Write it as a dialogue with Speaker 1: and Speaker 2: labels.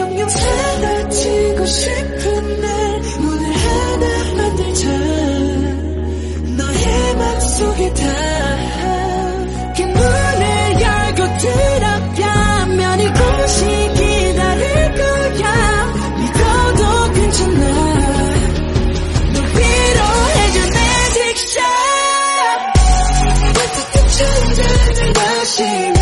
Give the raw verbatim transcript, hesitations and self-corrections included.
Speaker 1: 영영 사라지고 싶은 날 오늘 하나 만들자. 너의 맘속에 닿게 문을 열고 들어가면 이곳이 기다릴 거야. 믿어도 괜찮아. 널 위로해줄 magic shot. 따뜻한 천장을 마시며